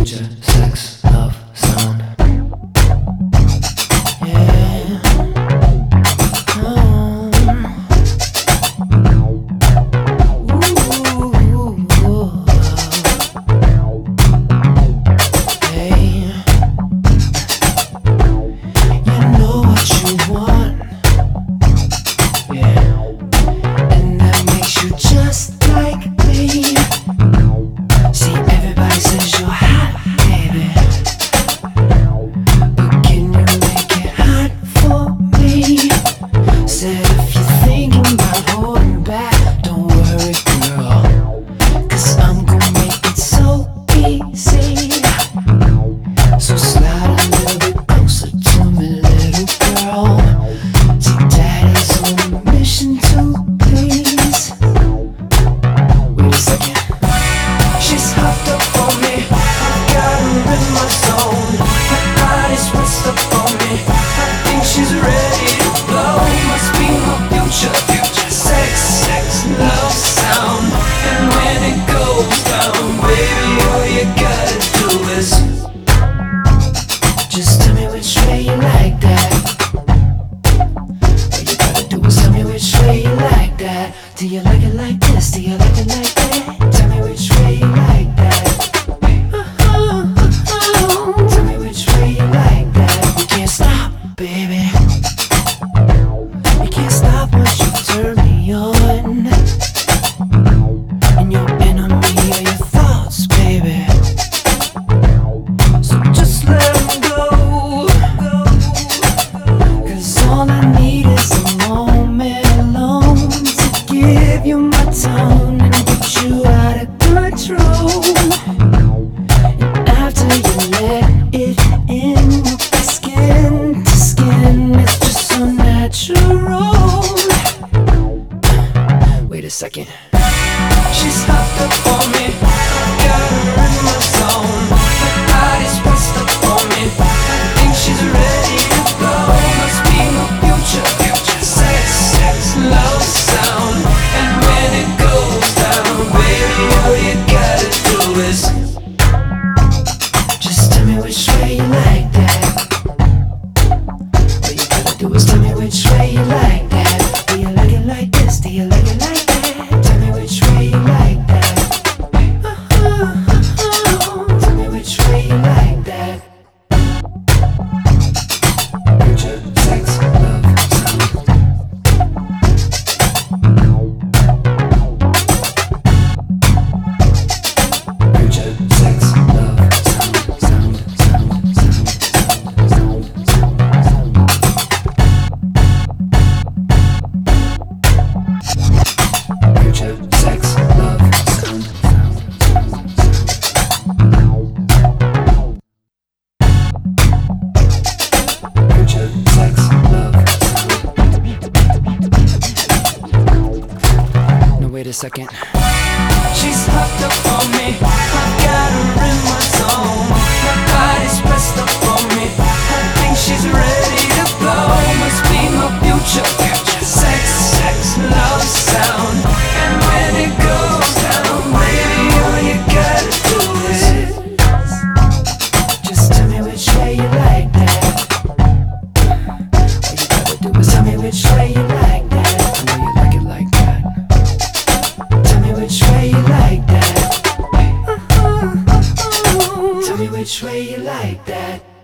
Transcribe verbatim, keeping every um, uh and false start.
future, sex, love, sound. Yeah. Oh. Ooh. Hey. You know what you want. Yeah. And that makes you just like me. See, everybody says you're hot, baby, but can you make it hot for me? Said if you're thinking about holding back, don't worry, girl, 'cause I'm gonna make it so easy. So slide a little bit closer to me, little girl. See, daddy's on a mission to please. Wait a second. She's hopped up on me, I've got her in my zone. Her body's pressed up on me, I think she's ready to blow. Must be my future, future sex, sex, love, sound. And when it goes down, baby, all you gotta do is just tell me which way you like that. All you gotta do is tell me which way you like that. Do you like it like this? Do you like it like that? Tell me which way you like that. Tell me which way you like that. You can't stop, baby. You can't stop once you turn me on. And your enemy are your thoughts, baby. So just let them go. 'Cause all I need is a moment alone to give you my tone and get you out of control. And after you let it in, we'll be skin to skin. It's just so natural. Wait a second. She's hopped up on me, I've got her in my zone. Her body's pressed up on me, I think she's ready to go. Must be my future, future sex, sex, love, sound. And when it goes down, baby, all you gotta do is just tell me which way you like that. All you gotta do is tell me which way you like that. Do you like it like this? Do you like it like that? Tell me which way you like that. Tell me which way you like that. Future, sex, love, sound. Future, sex, love, sound, sound, sound, sound, sound, sound, sound. Future, sex, love, sound, sound, sound, sound. Future, sex, love, sound. No, wait a second. She's hopped up on me, I've got her in my zone. Her body's pressed up on me, I think she's ready to blow. Must be my future, future sex, sex, love, sound. And when it goes down, baby, all you gotta do is just tell me which way you like that. All you gotta do is tell me which way you like that. I know you like it like that. Tell me which way you like that. Tell me which way you like that.